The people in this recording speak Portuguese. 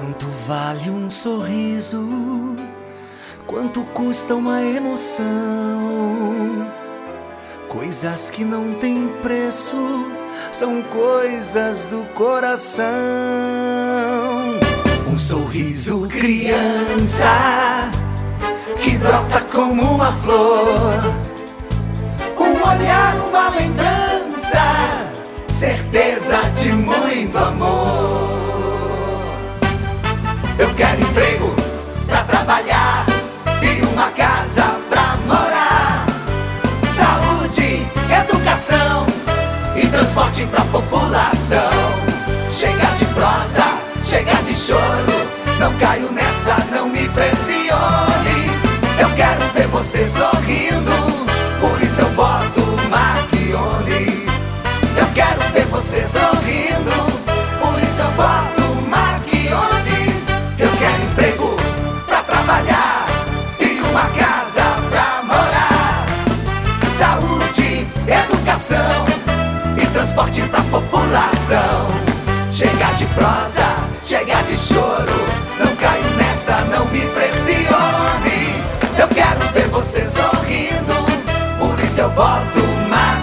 Quanto vale um sorriso? Quanto custa uma emoção? Coisas que não têm preço são coisas do coração. Um sorriso criança que brota como uma flor, um olhar, uma lembrança, certeza de muito amor. Eu quero emprego pra trabalhar e uma casa pra morar, saúde, educação e transporte pra população. Chega de prosa, chega de choro, não caio nessa, não me pressione. Eu quero ver você sorrindo, por isso eu voto Marchione. Eu quero ver você sorrindo, por isso eu voto Marchione. Eu quero emprego pra trabalhar e uma casa pra morar, saúde, educação e transporte pra população. Chega de prosa, chega de choro, não caio nessa, não me pressione. Eu quero ver você sorrindo, por isso eu voto Marchione.